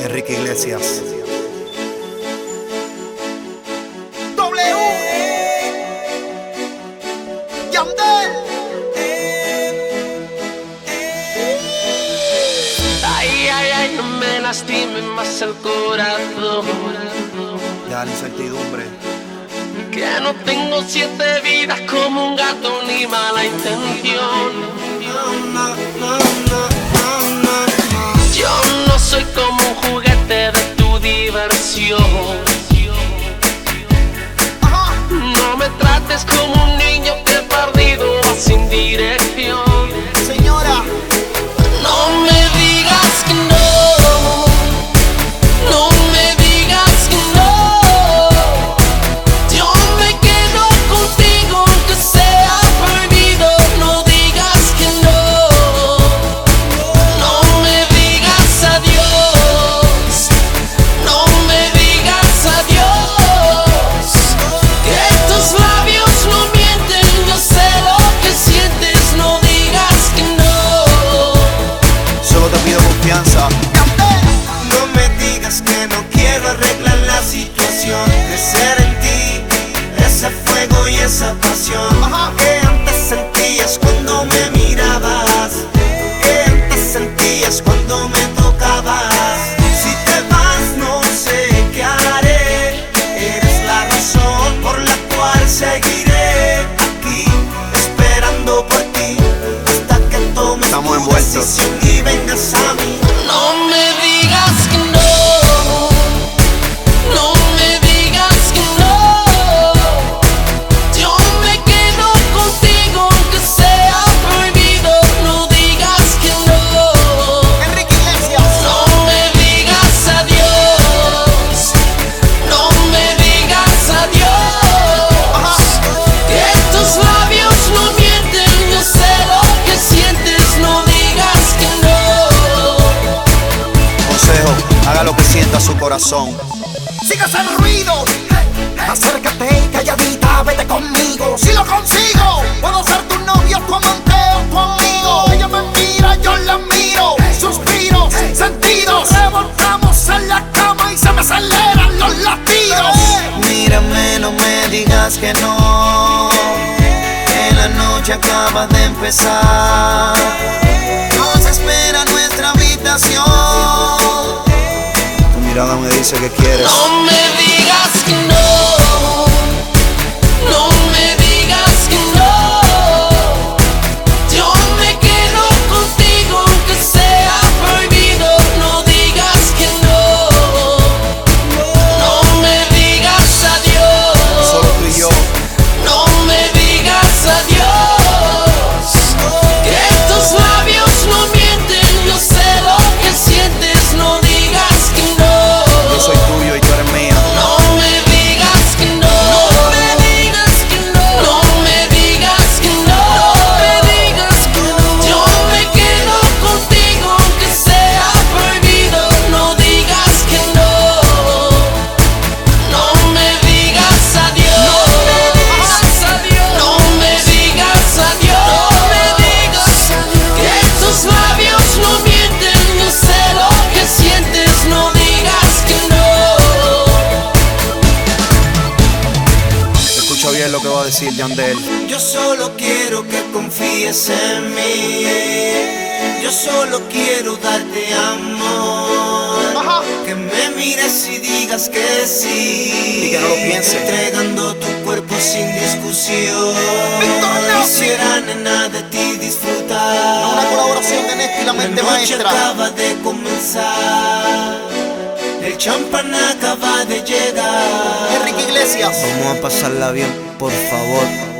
Enrique Iglesias. W. Yandel. Ay, ay, ay, no me lastime más el corazón. Ya la incertidumbre. Que no tengo 7 vidas como un gato ni mala intención. Yo no soy como un juguete de tu diversión. No me trates como un niño que perdido va sin dirección. Señora, No me digas que no. No me digas que no. Yo me quedo contigo aunque sea prohibido. No digas que no. No me digas adiós. No me digas adiós. Que tus labios no mienten. Yo sé lo que sientes. No digas que no. Solo te pido confianza. Yandel. No me digas que no quiero arreglar la situación. Crecer en ti, ese fuego y esa pasión que antes sentías cuando me mirabas, que antes sentías cuando me tocabas. Si te vas no sé qué haré. Eres la razón por la cual seguiré aquí esperando por ti hasta que tomes Estamos tu envueltos. decisión y vengas a mí. No me digas que no. No me digas que no. Yo me quedo contigo aunque sea prohibido. No digas que no. Enrique Iglesias. No me digas adiós. No me digas adiós. Que tus labios no mienten. Yo sé lo que sientes. No digas que no. Consejo, haga lo que sienta su corazón. Sigas el ruido. Acércate calladita, vete conmigo. Si lo consigo, puedo ser tu novio, tu amante o tu amigo. Ella me mira, yo la miro. Suspiros, sentidos. Revolcamos en la cama y se me aceleran los latidos. Mírame, no me digas que no, que la noche acaba de empezar. Nos espera nuestra habitación. Tu mirada me dice que quieres. No me digas que no. No me digas que no. Yo me quedo contigo aunque sea prohibido. No digas que no. No me digas Solo adiós. tú y yo. No me digas adiós. Que tus labios no mienten. Yo sé lo que sientes. No digas que no. Yo soy tuyo y tú eres mía. No me digas que no. No me digas que no. No me digas que no. No me digas que no. Yo me quedo contigo aunque sea prohibido. No digas que no. No me digas adiós. No me digas adiós. No me digas adiós. No me digas adiós. Que tus labios no mienten. Yo sé lo que sientes. No digas que no. Escucha bien lo que va a decir Yandel. Yo solo quiero que confíes en mí. Yo solo quiero darte amor. Que me mires y digas que sí. Y que no lo piense. Entregando tu cuerpo sin discusión. Quisiera, nena, de ti disfrutar. Una colaboración de Néstor y la mente La noche maestra. acaba de comenzar. El champán acaba de llegar. Enrique Iglesias. Vamos a pasarla bien, por favor.